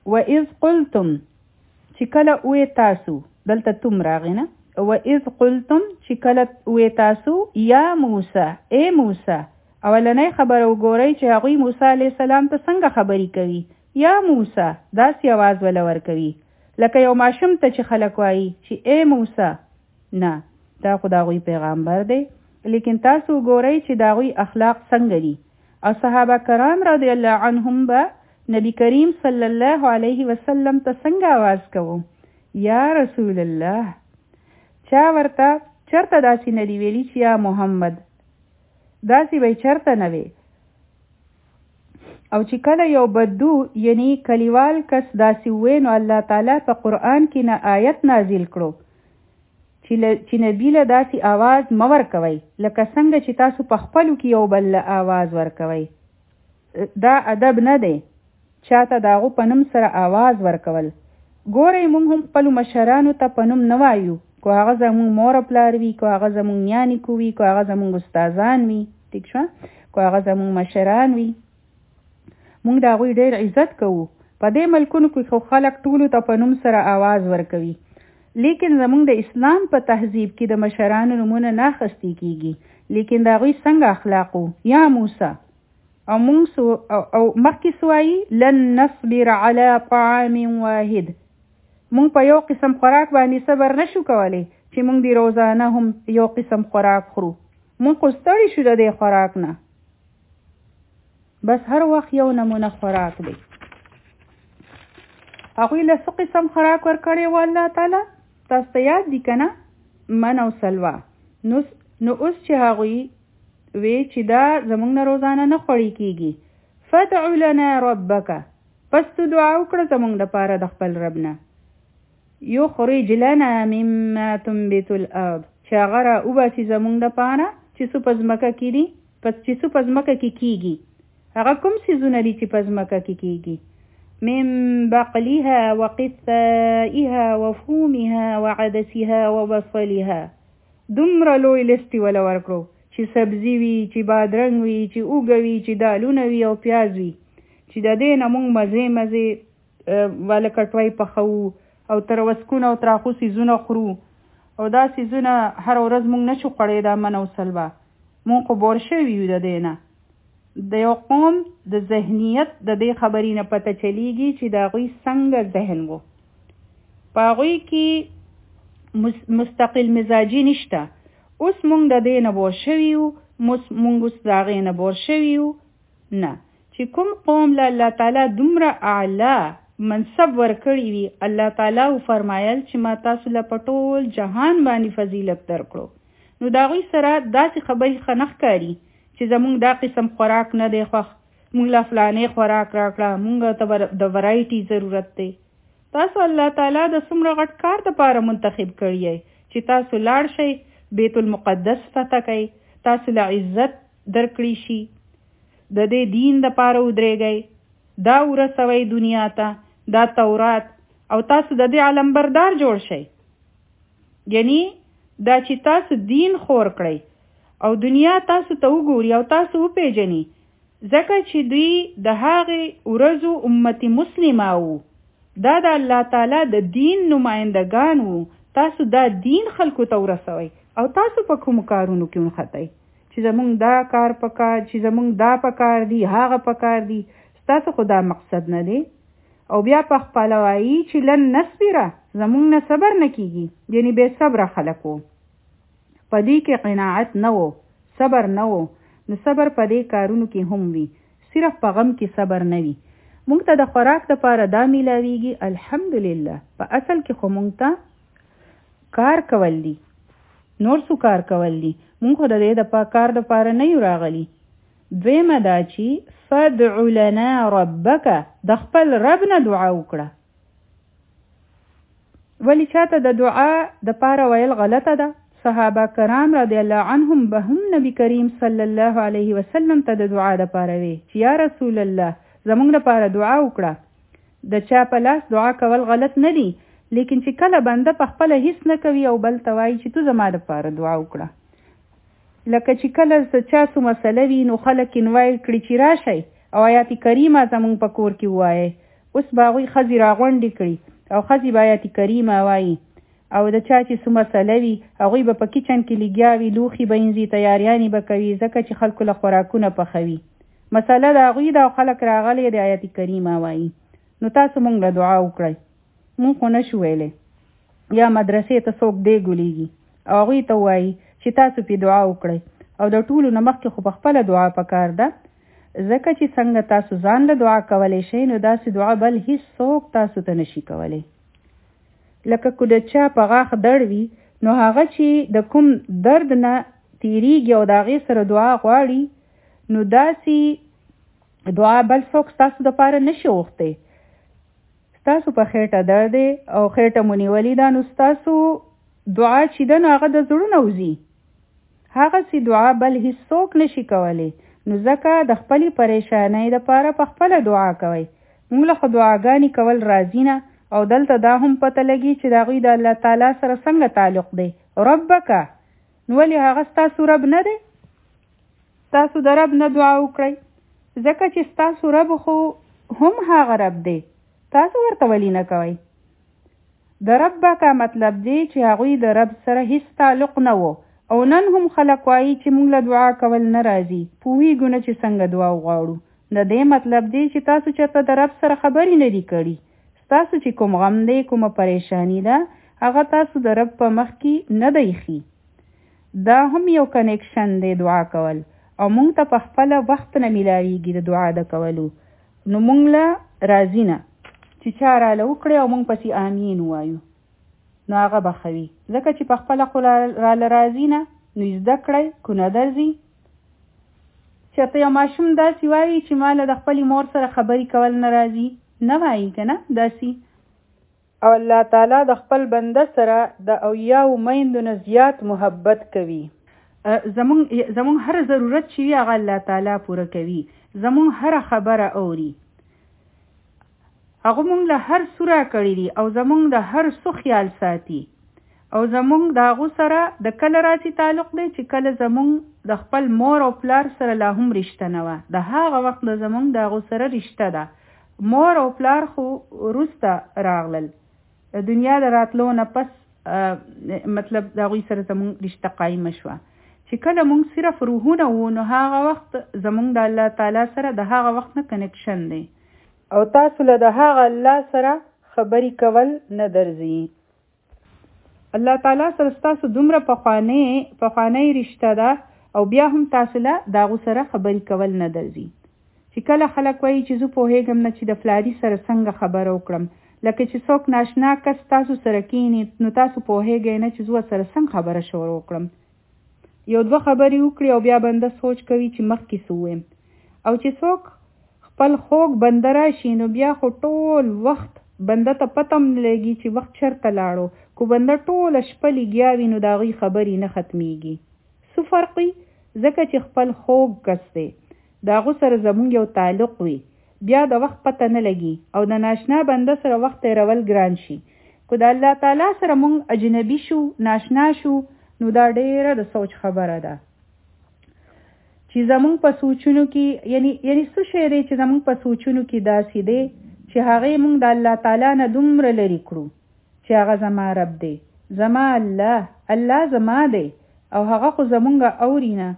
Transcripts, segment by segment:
وَإِذْ قُلْتُمْ چې کله وې تاسو دلته تم راغی نه وَإِذْ قُلْتُمْ چې کله وې تاسو یا موسی اے موسی اولنۍ خبره وګورئ چې هغوی موسی علیه السلام ته څنګه خبرې کوي یا موسی داسې آواز ولا ورکوي لکه یو ماشوم ته چې خلک وایي چې اے موسی نه دا خو د هغوی پیغمبر دی لیکن تاسو وګورئ چې د هغوی اخلاق څنګه دي او صحابه کرام رضی الله عنهم به نبی کریم صلی الله علیه وسلم ته څنګه آواز کوو یا رسول الله چا ورته چرته داسې نه دی ویلي چې یا محمد داسې به چرته نه وي او چې کله یو بدو یعنی کلیوال کس داسې ووی نو الله تعالی په قرآن کې نه آیت نازل کړو چې نبی له داسې آواز مه ورکوئ لکه څنګه چې تاسو په خپلو کې یو بل له آواز ورکوئ دا ادب نه دی چاته د هغو په نوم سره آواز ورکول ګورئ موږ هم خپلو مشرانو ته په نوم نه وایو که هغه زموږ مور پلار وي که هغه زموږ نیا نیکو وي که هغه زموږ استادان وي ټیک شوه که هغه زموږ مشران وي موږ د هغوی ډېر عزت کوو په دې ملکونو کې خو خلک ټولو ته په نوم سره آواز ورکوي لیکن زموږ د اسلام په تهذیب کې د مشرانو نومونه نه اخیستل کیږي لیکن د هغوی څنګه اخلاقو یا موسی او مخکې سوایي لن نصبر على طعام واحد مونږ په یو قسم خوراک باندې صبر نشو کولی چې مونږ د روزانه هم یو قسم خوراک خورو مونږ خو ستړي شو د دې خوراک نه بس هر وخت یو نمونه خوراک دی هغوی له څه قسم خوراک ورکړی و الله تعالی تاسو ته یاد دي که نه من او سلوا نو اوس چې هغوی وی چې دا زمونږ نه روزانه نه خوړی کیږي فدع لنا ربک پس تو دعا وکړه زمونږ دپاره د خپل رب نه یخرج لنا مما تنبت الارض چې هغه را وباسي زمونږ دپاره چې څه په ځمکه کې دي چې څه په ځمکه کې کیږي هغه کوم څیزونه دي چې په ځمکه کې کیږي من بقلها وقثائها وفومها وعدسها وبصلها دومره لوی لستې وله ورکړو چې سبزي وي چې بادرنګ وي چې اوږه وي چې دالونه وي او پیاز وي چې د دې نه موږ مزې واله کټوۍ پخوو او تر وسکونه او تراخو سیزونه خورو او دا سیزونه هر ورځ موږ نشو خوړی دا من او سلوا موږ خو بور شوي یو د دې نه د یو قوم د ذهنیت د دې خبرې نه پته چلیږي چې د هغوی څنګه ذهن و په هغوی کې مستقل مزاجي نشته اوس مونږ د دې نه بور شوي یو مونږ اوس د هغې نه بور شوي یو نه چې کوم قوم له الله تعالی دومره اعلی منصب ورکړی وي الله تعالی فرمایل چې ما تاسو له په ټول جهان باندې فضیلت درکړو نو د هغوی سره داسې خبرې ښه نه ښکاري چې زمونږ دا قسم خوراک نه دی خوښ مونږ له فلانې خوراک راکړه مونږ ته د ورایټي ضرورت دی تاسو الله تعالی د څومره غټ کار دپاره منتخب کړی چې تاسو لاړ شئ بیت المقدس فتح کوي تاسو له عزت درکړی شي د دې دین دپاره ودرېږئ دا ورسوئ دنیا ته دا تورات او تاسو د دې علمبردار جوړ شئ یعنی دا چې تاسو دین خور کړئ او دنیا تاسو ته وګوري او تاسو وپېژني ځکه چې دوی د هغې ورځو امت مسلمه وو دا د الله تعالی د دین نمایندګان وو تاسو دا دین خلکو ته ورسوئ او تاسو په کومو کارونو کې ونښتئ چې زمونږ دا کار پکار چې زمونږ دا پکار دي هغه پکار دي ستاسو خو دا مقصد نه دی او بیا په خپله وایي چې لن نصبره زمونږ نه صبر نه کیږي یعنی بې صبره خلک وو په دې کې قناعت نه وو صبر نه وو نو صبر په دې کارونو کې هم وي صرف په غم کې صبر نه وي مونږ ته د خوراک دپاره دا میلاویږي الحمدلله په اصل کې خو مونږ ته کار کول دي نور څو کار کول دي مونږ خو د دې د کار دپاره نه یو راغلي دویمه دا چې فدع لنا ربک د خپل رب نه دعا وکړه ولی چاته د دعا دپاره ویل غلطه ده صحابه کرام رضی الله عنهم به هم نبی کریم صلی الله علیه وسلم ته د دعا دپاره وی چې یا رسول الله زمونږ دپاره دعا وکړه د چا په لاس دعا کول غلط نه دي لیکن چې کله بنده په خپله هیڅ نه کوي او بل ته وایي چې تو زما دپاره دعا وکړه لکه چې کله څه چا څه مسله وي نو خلک انوایټ کړي چې راشئ او آیات کریمه زمونږ په کور کې ووایئ اوس به هغوی ښځې راغونډې کړي او ښځې به آیت کریمه وایي او د چا چې څه مسله وي هغوی به په کچن کې لګیا وي، لوښي به وینځي، تیاریانې به کوي، ځکه چې خلکو له خوراکونه پخوي. مسله د هغوی ده او خلک راغلی د آیت کریمه وایي. نو تاسو مونږ له دعا وکړئ. مونږ خو نه شو ویلی. یا مدرسې ته څوک دی ګولیږي او هغوی ته وایي چې تاسو پې دعا وکړئ او د ټولو نه مخکې خو په خپله دعا پکار ده، ځکه چې څنګه تاسو ځان له دعا کولی شئ نو داسې دعا بل هیڅ څوک تاسو ته نشي کولی. لکه که د چا په غاښ درد وي نو هغه چې د کوم درد نه تیریږي او د هغې سره دعا غواړي نو داسې دعا بل څوک ستاسو دپاره نشي غوښتی. ستاسو په خېټه درد دی او خېټه مو نیولې ده نو ستاسو دعا چې ده نو هغه د زړه نه وځي. هغسې دعا بل هیڅ څوک نشي کولی. نو ځکه د خپلې پریشانۍ دپاره په خپله دعا کوئ. موږ له خو دعاګانې کول راځي نه او دلته دا هم پته لګي چې د هغوی د الله تعالی سره څنګه تعلق دی. ربک نو ولې هغه ستاسو رب نه دی؟ تاسو د رب نه دعا وکړئ ځکه چې ستاسو رب خو هم هغه رب دی. تاسو ورته ولې نه کوئ؟ د ربک مطلب دی چې هغوی د رب سره هیڅ تعلق نه و او نن هم خلک وایي چې موږ له دعا کول نه راځي، پوهېږو نه چې څنګه دعا وغواړو. د دې مطلب دی چې تاسو چېرته د رب سره خبرې نه دي کړي. تاسو چې کوم غم دی، کومه پریشانی ده، هغه تاسو د رب په مخ کې نه دی ایښي. دا هم یو کنیکشن دی دعا کول او موږ ته په خپله وخت نه میلاویږي د دعا د کولو. نو موږ له راځي نه چې چا راله وکړي او موږ پسې آمین ووایو نو هغه به ښه وي. ځکه چې په خپله خو راله راځي نه نو زده کړئ کو نه درځي. چېرته یو ماشوم داسې وایي چې ما له د خپلې مور سره خبرې کول نه راځي، نه وایي که نه داسې. او الله تعالی د خپل بنده سره د اویاو میندو نه زیات محبت کوي. زمونږ هر ضرورت چې وي هغه الله تعالی پوره کوي. زمونږ هره خبره اوري. هغه مونږ له هر څه راکړي دي او زمونږ د هر څه خیال ساتي او زمونږ د هغو سره د کله راسي تعلق دی چې کله زمونږ د خپل مور او پلار سره لا هم رشته نه وه. د هغه وخت د زمونږ د هغو سره رشته ده. مور او پلار خو وروسته راغلل، د دنیا د راتلو نه پس مطلب د هغوی سره زمونږ رشته قایمه شوه. چې کله مونږ صرف روحونه وو نو هغه وخت زمونږ د الله تعالی سره د هغه وخت نه کنیکشن دی او تاسو له د هغه الله سره خبرې کول نه درځي. الله تعالی سره ستاسو دومره پخوانی رشته ده او بیا هم تاسو له د هغو سره خبرې کول نه درځي. چې کله خلک وایي چې زه پوهېږم نه چې د فلاني سره څنګه خبره وکړم، لکه چې څوک ناشنا کس تاسو سره کینی نو تاسو پوهېږئ نه چې زه سره څنګه خبره شروع وکړم. یو دوه خبرې وکړي او بیا بنده سوچ کوي چې مخکې څه ووایم. او چې څوک خپل خوږ بنده راشي نو بیا خو ټول وخت بنده ته پته هم نه لګي چې وخت چېرته لاړو. کو بنده ټوله شپه لګیا وي نو د هغوی خبرې نه ختمیږي. څه فرق وي؟ ځکه چې خپل خوږ کس دی د هغو سره زمونږ یو تعلق وي بیا د وخت پته نه لګي او د ناشنا بنده سره وخت تېرول ګران شي. که د الله تعالی سره مونږ اجنبي شو، ناشنا شو نو دا ډېره د سوچ خبره ده چې زمونږ په سوچونو کې یعنی څه شی دی چې زمونږ په سوچونو کې داسې دی چې هغې مونږ د الله تعالی نه دومره لرې کړو چې هغه زما رب دی، زما الله زما دی او هغه خو زمونږ اوري نه.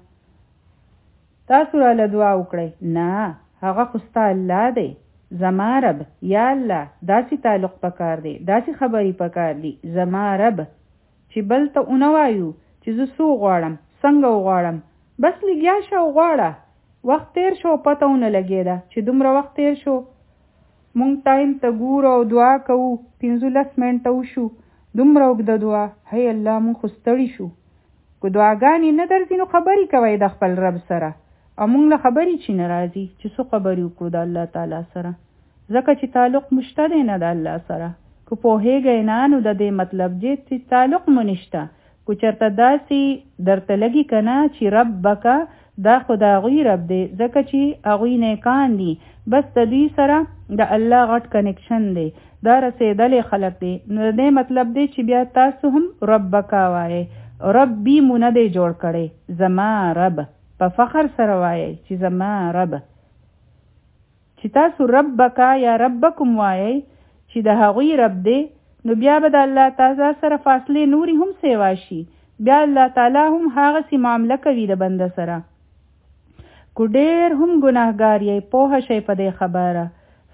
تاسو راله دعا وکړئ، نه هغه خو ستا الله دی، زما رب، یا الله. داسې تعلق پکار دی، داسې خبرې پکار دي. زما رب چې بل ته اونه وایو چې زه څه غواړم، څنګه وغواړم، بس لګیا شه او غواړه. وخت تیر شو پته ونه لګېده چې دومره وخت تیر شو. مونږ ټایم ته ګورو او دعا کوو 15 منټه وشو، دومره اوږده دعا، هی الله مونږ خو ستړي شو. که دعاګانې نه درځي نو خبرې کوئ د خپل رب سره او مونږ له خبرې چې نه راځي چې څه خبرې وکړو د الله تعالی سره. ځکه چې تعلق مشته دی نه د الله سره. که پوهېږئ نه نو د دې مطلب دی چې تعلق مو نشته. که چېرته داسې درته لګي که نه چې ربک دا خو د هغوی رب دی ځکه چې هغوی نیکان دي، بس د دوی سره د الله غټ کنیکشن دی، دا رسېدلی خلک دی. نو د دې مطلب دی چې بیا تاسو هم ربک وایئ. ربي مو نه دی جوړ کړی، زما رب. په فخر سره وایئ چې زما رب. چې تاسو ربک یا ربکم وایي چې د هغوی رب دی، نو بیا به د الله تعالی سره فاصله نوري هم سیوا شي، بیا الله تعالی هم هغه سي معامله کوي د بنده سره. کو ډېر هم ګناهګار یې پوه شئ په دې خبره.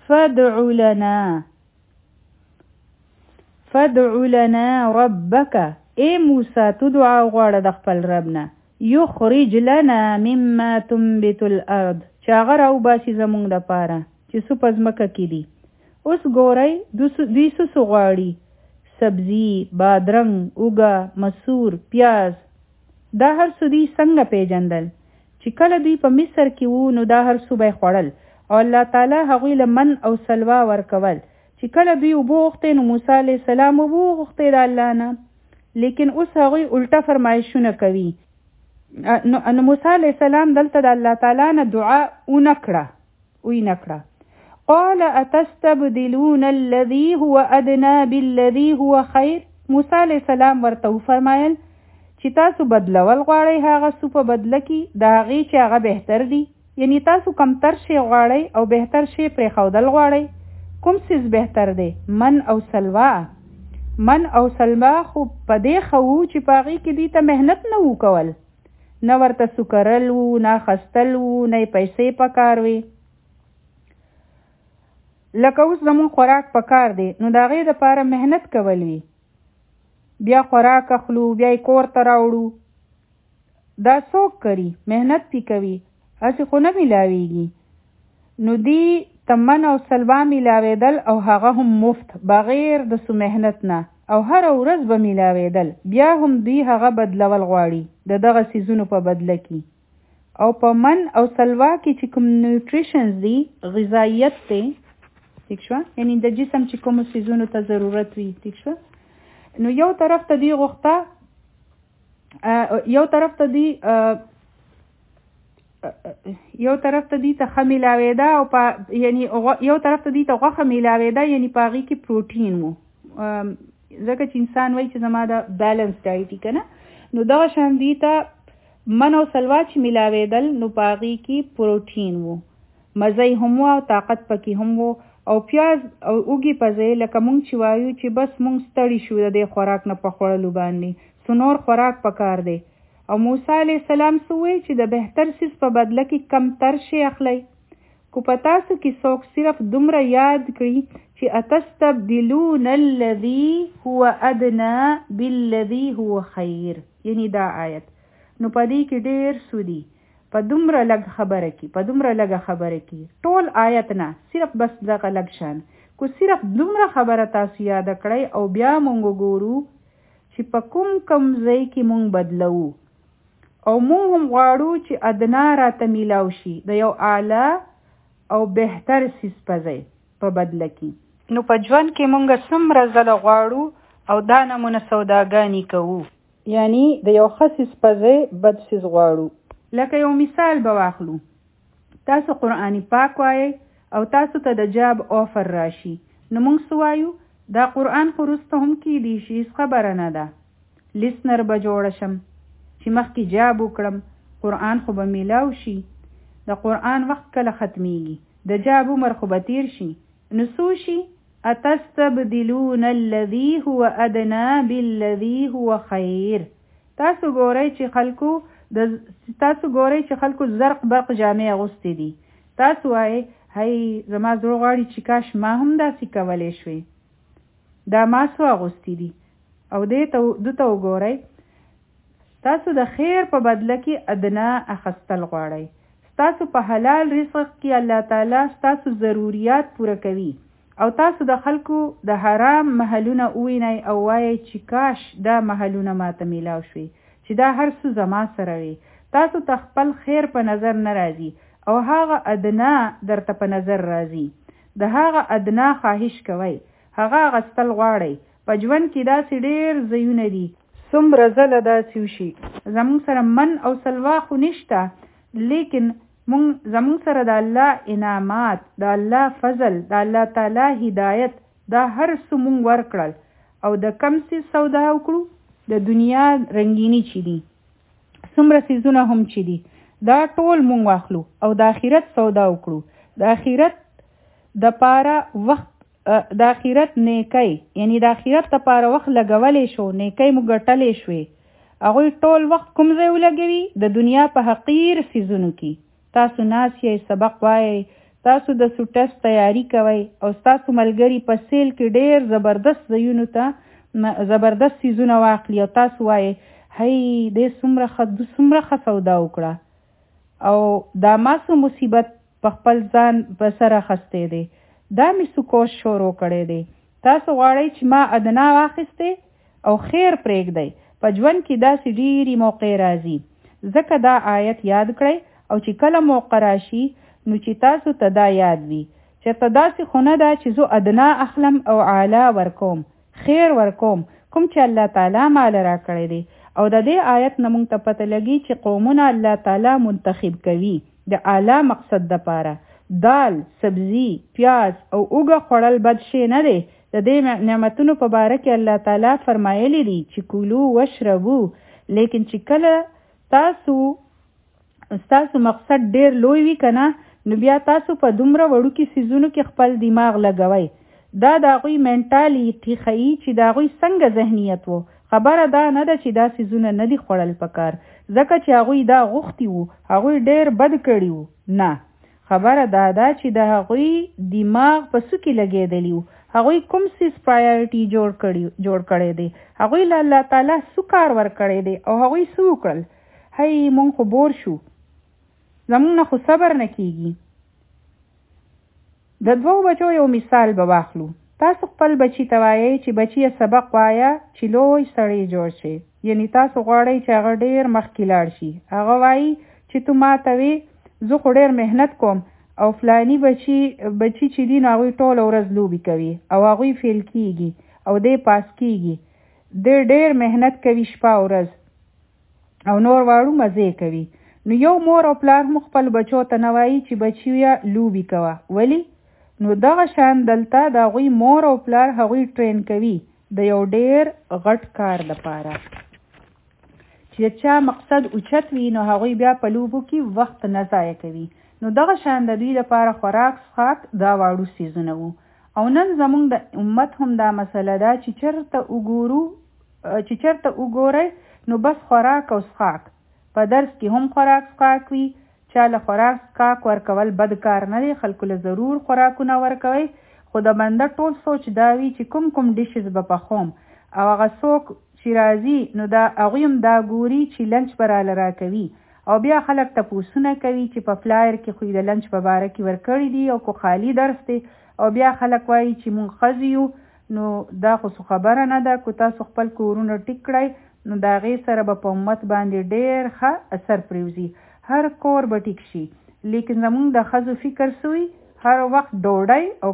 فدعو لنا ربک، اے موسی تو دعا غواړه د خپل رب نه، یخرج لنا مما تنبت الارض، چې هغه راوباسي زمونږ دپاره چې څه په ځمکه کې دي. اوس ګورئ دوی څه غواړي، سبزي، بادرنګ، اوږه، مسور، پیاز، دا هر څه دوی څنګه پیژندل چې کله دوی په مصر کې وو نو دا هر څه به خوړل، او الله تعالی هغوی له من او سلوا ورکول. چې کله دوی اوبه غوښتې نو موسی علیه السلام اوبه وغوښتې د الله نه، لیکن اوس هغوی الټه فرمایشونه کوي. نو موسی علیه السلام دلته د الله تعالی نه دعا ونه کړه. قال اتستبدلون الذي هو ادنى بالذي هو خير، موسی علیه السلام ورته وفرمایل چې تاسو بدلول غواړئ هغه څه په بدله کې د هغې چې هغه بهتر دي، یعنی تاسو کمتر شی غواړئ او بهتر شی پرېښودل غواړئ. کوم څیز بهتر دی؟ من او سلوا خو په دې ښه وو چې په هغې کې دوی ته محنت نه وو کول، نه ورته سکرل وو، نه خستل وو، نه پیسې پکار وي. لکه اوس زمون خوراک پکار دی نو د هغې دپاره محنت کول وي، بیا خوراک اخلو، بیا یې کور ته راوړو. دا څوک کوي؟ محنت پې کوي، هسې خو نه میلاویږي. نو دی تمن او سلوا میلاوېدل او هغه هم مفت بغیر د څه محنت نه، او هره ورځ به میلاوېدل. بیا هم دوی هغه بدلول غواړي د دغه څیزونو په بدله کې. او په من او سلوا کې چې کوم نیوټریشنز دي، غذایت دی، ٹھیک شوه، یعنی د جسم چې کومو څیزونو ته ضرورت وي، ٹھیک شوه. نو یو طرف ته دی غوښته، یو طرف ته دی ته ښه میلاوېده، او یعنی یو طرف ته دی ته غوښه میلاوېده، یعنی په هغې کې پروټین و، ځکه چې انسان وایي چې زما د بیلنس ډایټ که نه، نو دغه شان دی ته من او سلوا چې میلاوېدل نو په هغې کې پروټین و، مزه هم و او طاقت پکې هم و، او پیاز او اوږې په ځای لکه مونږ چې وایو چې بس مونږ ستړي شو د دې خوراک نه په خوړلو باندې، څه نور خوراک پکار دی. او موسی علیه السلام څه وایي چې د بهتر څیز په بدله کې کمتر شی اخلی. کو په تاسو کې څوک صرف دومره یاد کړي چې اتستبدلون الذي هو ادنى بالذي هو خیر، یعنی دا آیت. نو په دې کې ډېر سودي په دومره لږ خبره کې ټول آیت نه، صرف بس دغه لږ شان. کو صرف دومره خبره تاسو یاد کړئ او بیا مونږ ګورو چې په کوم ځای کې مونږ بدلو، او مونږ هم غواړو چې ادنا راته میلاو شي د یو اعلی او بهتر څیز په ځای په بدله کې. نو په ژوند کې مونږ څومره ځله غواړو او دا نمونه سوداګانې کوو، یعنی د یو ښه څیز په ځای بد څیز غواړو. لکه یو مثال به واخلو، تاسو قرآن پاک وایئ او تاسو ته د جاب آفر راشي، نو مونږ څه وایو؟ دا قرآن خو وروسته هم کیدی شي، هیڅ خبره نه ده، لیسنر به جوړه شم چې مخکې جاب وکړم، قرآن خو به میلاو شي، د قرآن وخت کله ختمیږي، د جاب عمر خو به تیر شي. نو څو شي؟ اتستبدلون الذي هو ادنى بالذي هو خیر. تاسو ګورئ چې خلکو زرق برق جامې اغوستې دي، تاسو وایئ هی زما زړه غواړي چې کاش ما هم داسې کولی شوې، دا ما څو اغوستې دي. او دې ته وګورئ، تاسو د خیر په بدله کې ادنا اخستل غواړئ. ستاسو په حلال رزق کې الله تعالی ستاسو ضروریات پوره کوي، او تاسو د خلکو د حرام محلونه ووینئ او وایئ چې کاش دا محلونه ماته میلاو شوي، چې دا هر څه زما سره وي. تاسو ته خپل خیر په نظر نه راځي او هغه ادنا درته په نظر راځي. د هغه ادنا خواهش کوئ، هغه اغستل غواړئ. په ژوند کې داسې ډېر ځایونه دي، څومره ځله داسې وشي زموږ سره من او سلوا خو نشته، لیکن زموږ سره د الله انعامات، د الله فضل، د الله تعالی هدایت، دا هر څه مونږ ورکړل. او د کم څیز سودا وکړو؟ د دنیا رنګینی چې دي، څومره څیزونه هم چې دي، دا ټول مونږ واخلو او د آخرت سودا وکړو. د آخرت د پاره وخت د آخرت نیکی یعنی د آخرت د پاره وخت لګولې شو، نیکی مو ګټلې شوې، هغوی ټول وخت کوم ځای ولګوي؟ د دنیا په حقیر څیزونو کې. تاسو ناست یې، سبق وایئ، تاسو د ټیسټ تیاری کوئ او ستاسو ملګري په سیل کې ډېر زبردست ځایونو ته زبردست څیزونه واخلي او تاسو وایئ هی دې څومره ښه سودا وکړه او دا ما څه مصیبت په خپل ځان په سر اخیستی دی، دا مې څه کوش شروع کړی دی. تاسو غواړئ چې ما ادنا واخیستی او خیر پرېږدئ. په ژوند کې داسې ډېرې موقع راځي، ځکه دا آیت یاد کړئ او چې کله موقع راشي نو چې تاسو ته دا یاد وي چېرته داسې خو نه ده چې زه ادنا اخلم او اعلی ورکوم، خیر ورکوم کوم چې الله تعالی مال را کړی دی. او د دې آیت نه موږ ته پته لګي چې قومونه الله تعالی منتخب کوي د اعلی مقصد دپاره. دال، سبزي، پیاز او اوږه خوړل بد شی نه دی. د دې نعمتونو په باره کې الله تعالی فرمایلی دي چې کولو وشربو، لیکن چې کله ستاسو مقصد ډیر لوی وي که نه نو بیا تاسو په دومره وړوکي څیزونو کې خپل دماغ لګوئ. دا د هغوی منټالیټي ښیي چې د هغوی څنګه ذهنیت و. خبره دا نه ده چې دا څیزونه نه دي خوړل پکار ځکه چې هغوی دا غوښتي وو، هغوی ډیر بد کړي وو. نه، خبره دا ده چې د هغوی دماغ په څه کې لګېدلی وو، هغوی کوم څیز پرایورټي جوړ کړی دی، هغوی له الله تعالی څه کار ورکړی دی او هغوی څه وکړل. هی مونږ خو بور شو، زمونږ نه خو صبر نه کیږي. د 2 بچو یو مثال به واخلو. تاسو خپل بچی ته وایئ چې بچیه سبق وایه چې لوی سړی جوړ شي، یعنی تاسو غواړئ چې هغه ډیر مخکې لاړ شي. هغه وایي چې تو ما ته وې زه خو ډیر محنت کوم او فلانی بچی چې دي نو هغوی ټوله ورځ لوبې کوي او هغوی فیل کیږي او دی پاس کیږي. دی ډیر محنت کوي شپه او ورځ او نور واړو مزې کوي. نو یو مور او پلار هم خپل بچو ته نه وایي چې بچیه لوبې کوه. ولی؟ نو دغه شان دلته د هغوی مور او پلار هغوی ټرین کوي د یو ډیر غټ کار دپاره چې چا مقصد اوچت وي نو هغوی بیا په لوبو کې وخت نه ضایع کوي. نو دغه شان د دوی لپاره خوراک څښاک دا واړو څیزونه وو. او نن زموږ د امت هم دا مسله ده چې چېرته وګورئ نو بس خوراک او څښاک. په درس کې هم خوراک څښاک وي. چا له خوراک څښاک ورکول بد کار نه دی، خلکو له ضرور خوراکونه ورکوئ، خو د بنده ټول سوچ دا وي چې کوم ډیشز به پخوم او هغه څوک چې راځي نو دا هغوی هم دا ګوري چې لنچ به راله راکوي او بیا خلک تپوسونه کوي چې په فلایر کې خو د لنچ په باره کې ورکړي دي او کو خالی درس دی او بیا خلک وایي چې مونږ ښځې یو. نو دا خو خبره نه ده. که تاسو خپل کورونه ټیک کړئ نو د هغې سره به په امت باندې ډېر ښه اثر پرېوځي، هر کور به ټیک شي. لیکن زمونږ د ښځو فکر سوی هر وخت ډوډۍ او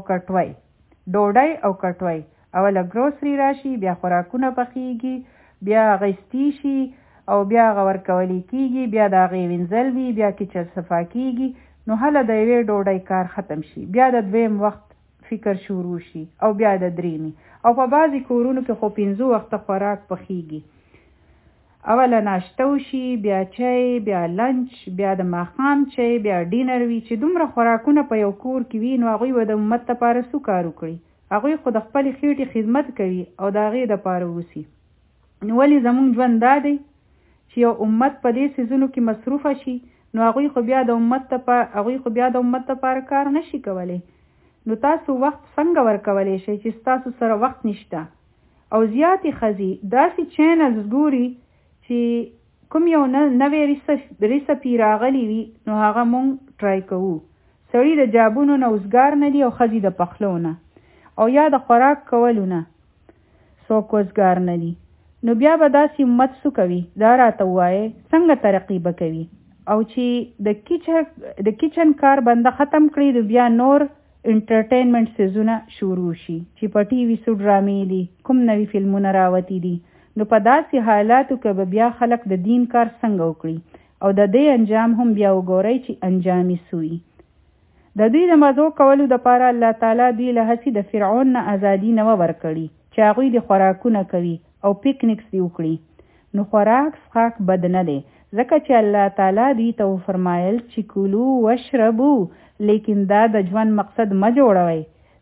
کټوۍ اوله ګروسري راشي، بیا خوراکونه پخیږي، بیا غیستی شي او بیا هغه ورکولی کېږي، بیا د هغې وینځل وي، بیا کچن صفا کېږي. نو هله د یوې ډوډۍ کار ختم شي، بیا د 2م وخت فکر شروع شي او بیا د 3مې او په بعضې کورونو کې خو 5 وخته خوراک پخیږي. اوله ناشته وشي، بیا چای، بیا لنچ، بیا د ماښام چای، بیا ډینر وي. چې دومره خوراکونه په یو کور کې وي نو هغوی به د امت دپاره څه کار وکړي؟ هغوی خو د خپلې خېټې خدمت کوي او د هغې دپاره اوسي. نو ولې زموږ ژوند دا دی چې یو امت په دې څیزونو کې مصروفه شي نو هغوی خو بیا د امت دپاره کار نشي کولی. نو تاسو وخت څنګه ورکولی شئ چې ستاسو سره وخت نشته؟ او زیاتې ښځې داسې چینلز ګوري چې کوم یو نوې ریسپي راغلی وي نو هغه مونږ ټرای کوو. سړي د جابونو نه وزګار نه دي او ښځې د پخلو نه او یا د خوراک کولو نه څوک وزګار نه دي. نو بیا به داسې امت څه کوي؟ دا راته ووایئ څنګه ترقي به کوي؟ او چې د کچن کار بنده ختم کړي نو بیا نور انټرټینمنټ څیزونه شروع شي چې په ټي وي څو ډرامې دي، کوم نوي فلمونه راوتي دي. نو په داسې حالاتو کې به بیا خلک د دین کار څنګه وکړي او د دې انجام هم بیا وګورئ چې انجام یې سوی. د دوی د مزو کولو دپاره الله تعالی دوی له هسې د فرعون نه ازادي نه ورکړي چې هغوی د خوراکونه کوي او پکنیکس دی وکړي. نو خوراک څښاک بد نه دی ځکه چې الله تعالی دوی ته وفرمایل چې کلو واشربو، لیکن دا د ژوند مقصد مه جوړوئ.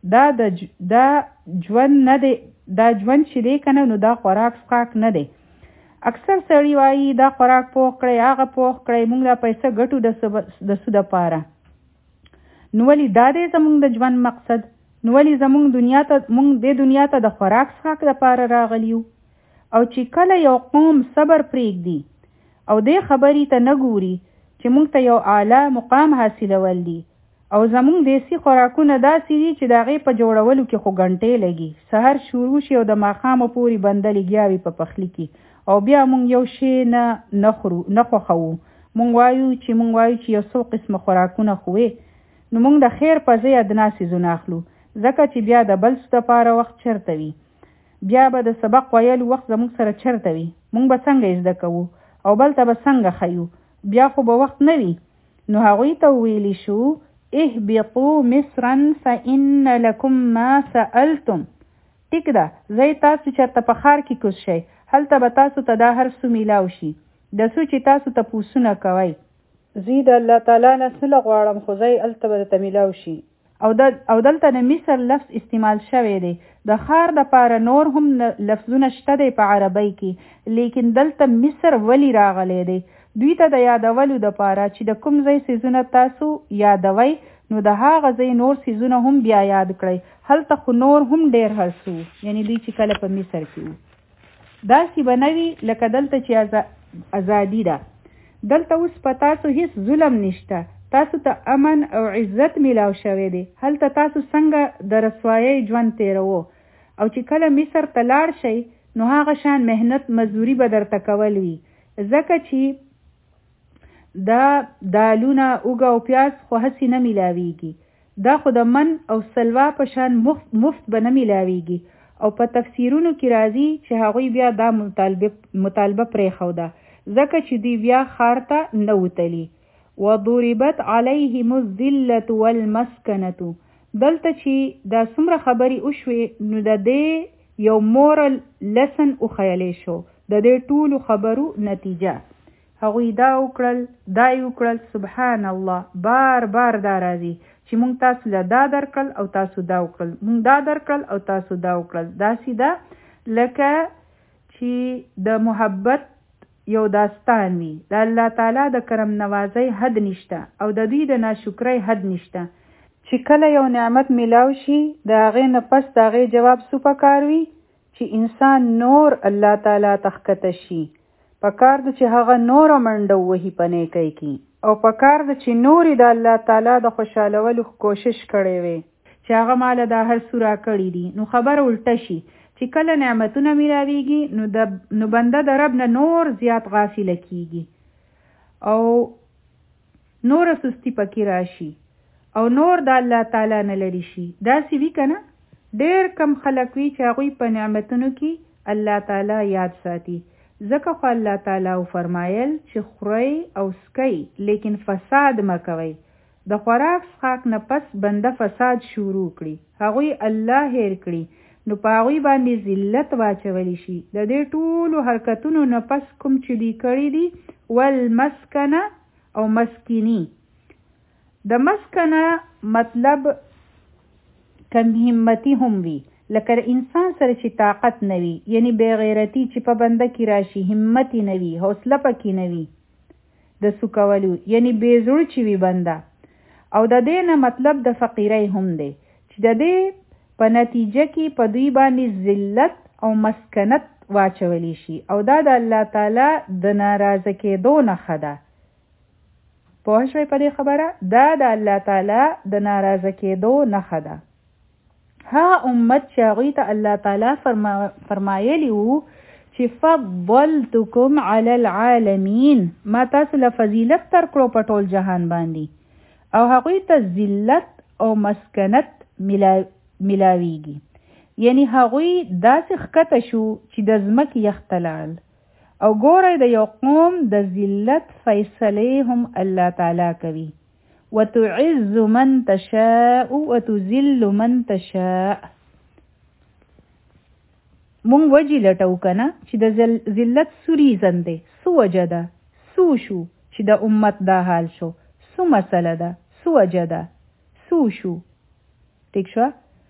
دا ژوند نه دی، دا ژوند چې دی که نه نو دا خوراک څښاک نه دی. اکثر سړي وایي دا خوراک پوخ کړئ، هغه پوخ کړئ، موږ دا پیسه ګټو د څه دپاره. نو ولې دا دی زموږ د ژوند مقصد؟ نو ولې موږ دې دنیا ته د خوراک څښاک دپاره راغلي یو؟ او چې کله یو قوم صبر پرېږدي او دې خبرې ته نه ګوري چې موږ ته یو اعلی مقام حاصلول دي، او زموږ دیسي خوراکونه داسې دي چې د هغې په جوړولو کې خو غنټې لګي، سحر شروع شي او د ماښامه پورې بنده لګیا وي په پخلي کې، او بیا موږ یو شی نه خوښوو. موږ وایو چې یو څو قسمه خوراکونه خو نو موږ د خیر په ځای ادنا څیزونه اخلو، ځکه چې بیا د بل څه دپاره وخت چېرته وي، بیا به د سبق ویلو وخت زموږ سره چېرته وي، موږ به څنګه زده کوو او بل ته به څنګه ښیو، بیا خو به وخت نه وي. نو هغوی ته وویلی شو اهبطوا مصرا فإن لكم ما سألتم. ټیک ده، ځئ تاسو چېرته په ښار کې کوز شئ، هلته به تاسو ته دا هر څه میلاو شي، د څه چې تاسو تپوسونه کوئ. زه د الله تعالی نه څه غواړم، خو ځئ هلته به درته میلاو شي. او دلته د مصر لفظ استعمال شوی دی. د ښار دپاره نور هم لفظونه شته دی په عربۍ کې، لیکن دلته مصر ولی راغلی دی؟ دوی ته د یادولو دپاره چې د کوم ځای څیزونه تاسو یادوئ نو د هغه ځای نور څیزونه هم بیا یاد کړئ. هلته خو نور هم ډېر هر څه، یعنی دوی چې کله په مصر کې وو داسې به نه وي لکه دلته چې ازادي ده. دلته اوس په تاسو هیڅ ظلم نشته، تاسو ته امن او عزت میلاو شوی دی. هلته تاسو څنګه د رسوایۍ ژوند تیروو، او چې کله مصر ته لاړ شئ نو هغه شان مهنت مزدوري به درته کول وي، ځکه چې دا دالونه اوږه او پیاز خو هسې نه میلاویږي، دا خو د من او سلوا په شان مفت به نه میلاویږي. او په تفسیرونو کې راځي چې هغوی بیا دا مطالبه پرېښوده، ځکه چې دوی بیا ښار ته نه وتلي. وضربت علیهم الذلة والمسکنة. دلته چې دا څومره خبرې وشوې نو د دې یو مورل لسن وښیلی شو، د دې ټولو خبرو نتیجه. هغوی دا وکړل. سبحان الله، بار بار دا راځي چې مونږ تاسو له دا درکړل او تاسو دا وکړل، مونږ دا درکړل او تاسو دا وکړل. داسې ده لکه چې د محبت یو داستان وي. د الله تعالی د کرم نوازۍ حد نشته او د دوی د ناشکرۍ حد نشته. چې کله یو نعمت میلاو شي د هغې نه پس د هغې جواب څه پکار وي؟ چې انسان نور الله تعالی ته ښکته شي. پکار ده چې هغه نوره منډه ووهي په نیکۍ کې، او پکار ده چې نورې د الله تعالی د خوشحالولو کوشش کړی وي چې هغه ماله دا هر څه راکړي دي. نو خبره الټه شي چې کله نعمتونه میلاویږي نو بنده د رب نه نور زیات غافله کیږي او نور سستی پکې راشي او نور د الله تعالی نه لري شي. داسې وي که نه؟ ډېر کم خلک وي چې هغوی په نعمتونو کې الله تعالی یاد ساتي. ځکه خو الله تعالی فرمایل چې خورئ او سکئ لیکن فساد مه کوئ. د خوراک څښاک نه پس بنده فساد شروع کړي، هغوی الله هیر کړي، نو په هغوی باندې ذلت واچولی شي. د دې ټولو حرکتونو نه پس کوم چې دوی کړي دي والمسکنه او مسکینی. د مسکنه مطلب کم همتی هم وي، لکه انسان سره چې طاقت نه وي، یعنی بے غیرتی چې په بنده کې راشي، همت نه وي، حوصله پکې نه وي د څه کولو، یعنی بې زړه چې وي بنده. او د دې نه مطلب د فقیرۍ هم دی چې د دې په نتیجه کې په دوی باندې ذلت او مسکنت واچولی شي، او دا د الله تعالی د ناراضه کېدو نښه ده. پوه شوئ په دې خبره؟ دا د الله تعالی د ناراضه کېدو نښه ده. هغه امت چې هغوی ته الله تعالی فرمایلی وو چې فضلتکم علی العالمین، ما تاسو له فضیلت درکړو په ټول جهان باندې، او هغوی ته ذلت او مسکنت ملاویږي. یعنی هغوی داسې ښکته شو چې د ځمکې یخ ته لاړل. او ګورئ د یو قوم د ذلت فیصلې هم الله تعالی کوي. وتعز من تشاء وتذل من تشاء. مونږ وجې لټو که نه چې د ذلت څه ریزن دی، څه وجه ده، سو شو چې د امت دا حال شو، سو مسله ده، سو وجه ده، سو شو. ٹھیک شو؟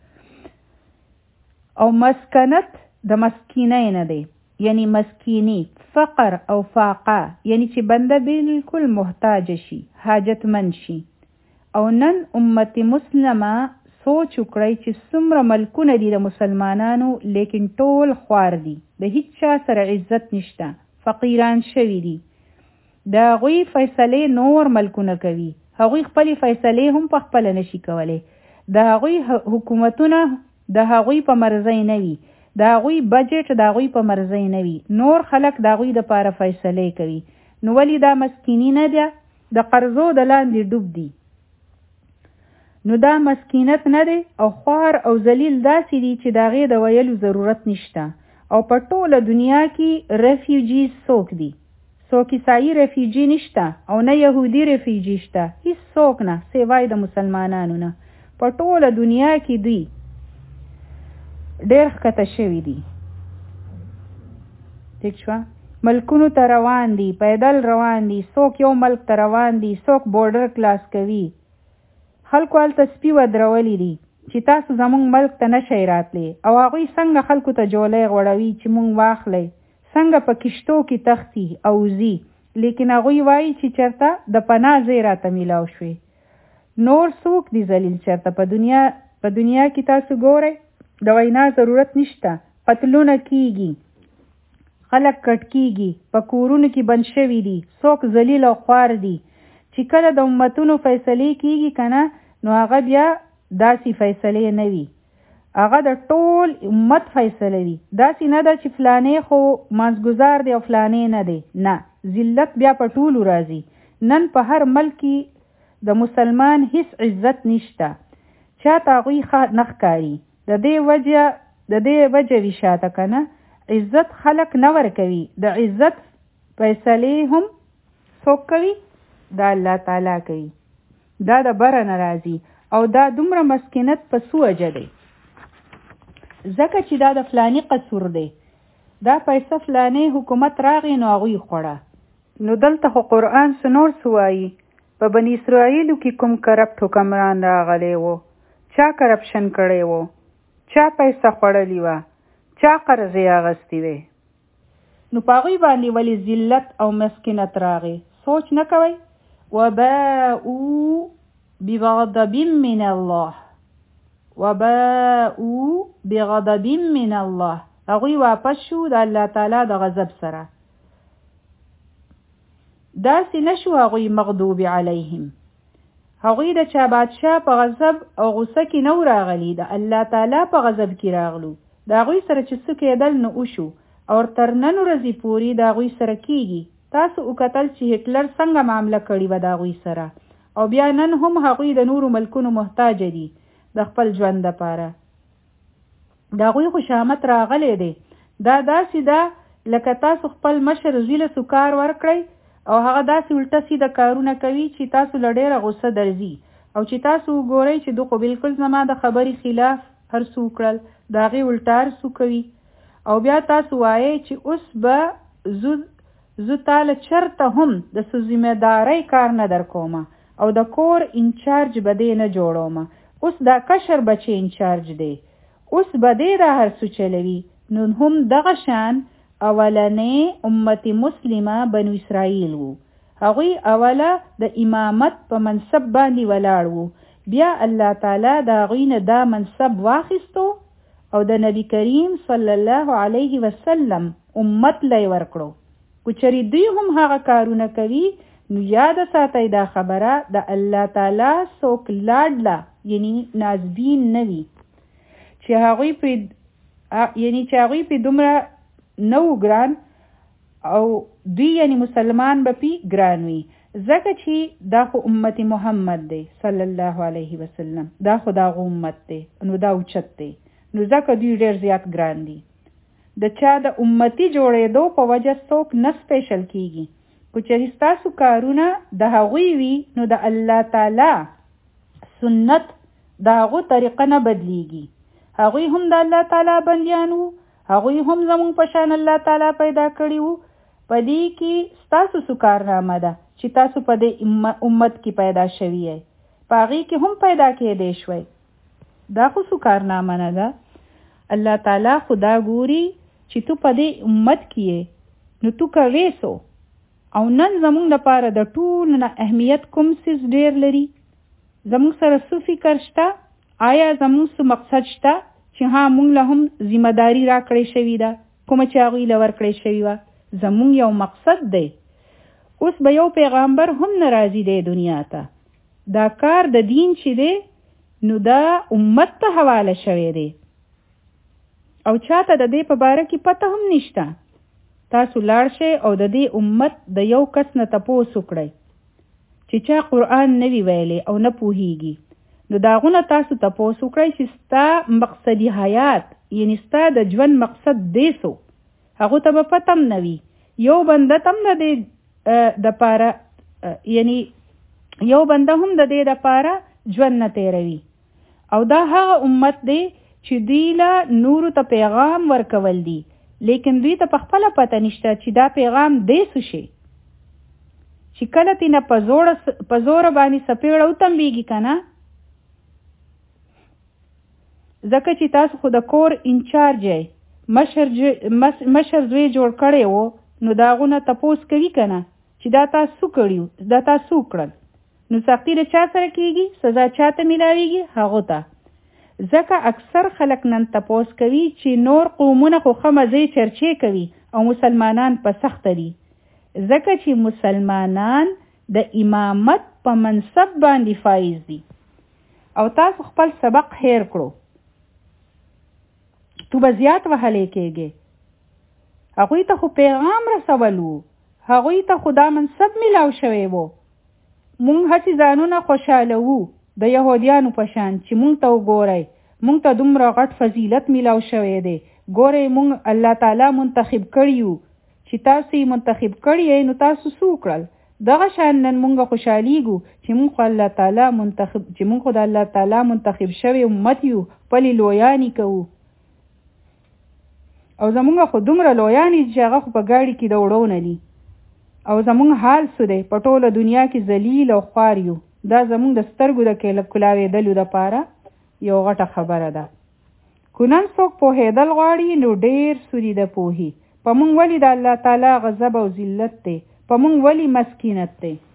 او مسکنت د مسکینه نه دی، یعنی مسکینی، فقر او فاقه، یعنی چې بنده بالکل محتاج شي، حاجتمند شي. او نن امت مسلمه سوچ وکړئ چې څومره ملکونه دي د مسلمانانو، لیکن ټول خوار دي، د هیڅ چا سره عزت نشته، فقیران شوي دي. د هغوی فیصلې نور ملکونه کوي، هغوی خپلې فیصلې هم په خپله نشي کولی. د هغوی حکومتونه د هغوی په مرضی نه وي، د هغوی بجټ د هغوی په مرضی نه وي، نور خلک د هغوی دپاره فیصلې کوي. نو ولې دا مسکینی نه ده؟ د قرضو د لاندې ډوب دي. نو دا مسکینت نه دی. او خوار او ذلیل داسې دي چې د هغې د ویلو ضرورت نشته. او په ټوله دنیا کې ریفیوجیز څوک دي؟ څوک عیسائی ریفیوجي نشته او نه یهودي ریفیوجي شته، هیڅ څوک نه سوای د مسلمانانو نه. په ټوله دنیا کې دوی ډېر ښکته شوي دي. ٹھیک شوه؟ ملکونو ته روان دي، پیدل روان دي، څوک یو ملک ته روان دي، څوک بورډر کلاس کوي. خلکو هلته سپي ودرولي دي چې تاسو زمونږ ملک ته نشئ راتلی، او هغوی څنګه خلکو ته جولۍ غوړوي چې مونږ واخلی، څنګه په کشتو کې تختی او ځي. لیکن هغوی وایي چې چېرته د پناه ځای راته میلاو شوی. نور څوک دي ذلیل چېرته په دنیا کې؟ تاسو ګورئ د وینا ضرورت نشته. قتلونه کیږي، خلک کټ کیږي، په کورونو کې بند شوي دي، څوک ذلیل او خوار دي. چې کله د امتونو فیصلې کیږي که نه، نو هغه بیا داسې فیصلې نه وي، هغه د ټول امت فیصله وي. داسې نه ده چې فلانې خو مازګزار دی او فلانې نه دی، نه، ذلت بیا په ټولو راځي. نن په هر ملک کې د مسلمان هیڅ عزت نشته، چاته هغوی ښه نه ښکاري. د دې وجه وي شاته که نه، عزت خلک نه ورکوي. د عزت فیصلې هم څوک کوي؟ دا الله تعالی کوي. دا د بره نه راځي. او دا دومره مسکینت په څه وجه دی؟ ځکه چې دا د فلاني قصور دی، دا پیسه فلاني حکومت راغی نو هغوی خوړه. نو دلته خو قرآن څه نور څه وایي؟ په بني اسرائیلو کې کوم کرپټ حکمران راغلی و، چا کرپشن کړی و، چا پیسه خوړلی وه، چا قرضې اخیستې وې، نو په هغوی باندې ولې ذلت او مسکینت راغی؟ سوچ نه کوئ؟ وباءوا بغضب من الله، وباءوا بغضب من الله، هغوی واپس شو د الله تعالی د غضب سره. داسې نشو هغوی مغضوب علیهم، هغوی د چا بادشاه په غضب او غصه کې نو راغلی، د الله تعالی په غضب کې راغلو. د هغوی سره چې څه کېدل نو وشو، او تر نن ورځې پورې د هغوی سره کېږي. تاسو وکتل چې هټلر څنګه معامله کړې وه د هغوی سره، او بیا نن هم هغوی د نورو ملکونو محتاج دي د خپل ژوند دپاره. د هغوی خوشامت راغلی دی. دا داسې ده لکه تاسو خپل مشر زوی له سکار ورکړئ او هغه داسې الټه سیده کارونه کوي چې تاسو له ډېره غصه درځي، او چې تاسو وګورئ چې دوی خو بالکل زما د خبرې خلاف هر څه وکړل، د هغې الټه هر څه کوي. او بیا تاسو وایئ چې اوس به زه تاله چرته هم د څه ذمهدارۍ کار نه در کومه، او د کور انچارج به دی نه جوړومه. اوس دا کشر بچی انچارج دی، اوس به دی دا هر څه چلوي. نو هم دغه شان اولنې امت مسلمه بنو اسرائیل وو، هغوی اوله د امامت په منصب باندې ولاړ وو. بیا الله تعالی د هغوی نه دا منصب واخیستو او د نبی کریم صلی الله علیه وسلم امت لی ورکړو. کچری دوی هم هغه کارونه کوي، نو یاد ساتئ دا خبره، د الله تعالی څوک لاډله یعنی نازبین نه وي چې هغوی پې دومره نه و ګران، او دوی یعنی مسلمان به پې ګران وي، ځکه چې دا خو امت محمد دی صلی الله علیه وسلم، دا خو داغه امت دی، نو دا اوچت دی، نو ځکه دوی ډېر زیات ګران دي. د چا د امتی جوړېدو په وجه څوک نه سپیشل کیږي. که چېرې ستاسو کارونه د هغوی وي، نو د الله تعالی سنت د هغو طریقه نه بدلیږي. هغوی هم د الله تعالی بندیان وو، هغوی هم زمونږ په شان الله تعالی پیدا کړي وو، پدې کې ستاسو څه کارنامه ده چې تاسو په دې امت کې پیدا شوي یې. په هغې کې هم پیدا کېدی شوی. دا خو څه کارنامه نه ده. الله تعالی خدا ګوري چې تو په دې امت کې یې، نو تو کوې څه. او نن زمونږ لپاره د ټولو نه اهمیت کوم څیز ډېر لري؟ زمونږ سره څه فکر شته؟ آیا زمونږ څه مقصد شته چې ها مونږ له هم ذمہداري راکړې شوې ده کومه چې هغوی له ورکړې شوې وه؟ زمونږ یو مقصد دی. اوس به یو پیغمبر هم نه راځي دی دنیا ته. دا کار د دین چې دی نو دا امت ته حواله شوی دی او چاته د دې په باره کې پته هم نشته. تاسو لاړ شئ او د دې امت د یو کس نه تپوس وکړئ چې چا قرآن نه وي ویلی او نه پوهیږي. نو د هغو نه تاسو تپوس وکړئ چې ستا مقصدي حیات یعنی ستا د ژوند مقصد دی څه. هغو ته به پته هم نه وي. یو بنده هم د دې دپاره یعنی یو بنده هم د دې دپاره ژوند نه تیروي. او دا هغه امت دی چې دوی له نورو ته پیغام ورکول دي، لیکن دوی ته په خپله پته نشته چې دا پیغام دی څه شي. چې کله تینه په زوره باندې سپېړه وتمبېږي که نه، ځکه چې تاسو خو د کور انچارج یې، مشر زوی جوړ کړی و، نو د هغو نه تپوس کوي که نه چې دا تاسو کړي، دا تاسو وکړل. نو سختي د چا سره کېږي؟ سزا چا ته میلاویږي؟ هغو ته. ځکه اکثر خلک نن تپوس کوي چې نور قومونه خو ښه مزې چرچې کوي او مسلمانان په سخته دي. ځکه چې مسلمانان د امامت په منصب باندې فایز دي. او تاسو خپل سبق هیر کړو، تو به زیات وهلی کېږي. هغوی ته خو پیغام رسولو، هغوی ته خو دا منصب میلاو شوی و. مونږ هسې ځانونه خوشحالوو د یهودیانو په شان چې مونږ ته وګورئ، مونږ ته دومره غټ فضیلت میلاو شوی دی. ګورئ مونږ الله تعالی منتخب کړي یو. چې تاسو یې منتخب کړي یې نو تاسو څه وکړل؟ دغه شان نن مونږ خوشحالیږو چې مونږ خو الله تعالی منتخب، چې مونږ خو د الله تعالی منتخب شوی امت یو، خپلې لویانې کوو. او زمونږ خو دومره لویانې چې هغه خو په ګاډي کې د وړو نه دي. او زمونږ حال څه دی؟ په ټوله دنیا کې ذلیل او خوار یو. دا زمونږ د سترګو د کلاوېدلو دپاره یو غټه خبره ده. که نن څوک پوهېدل غواړي نو ډېر سوري د پوهي. په مونږ ولې د الله تعالی غضب او ذلت دی؟ په مونږ ولې مسکینت دی؟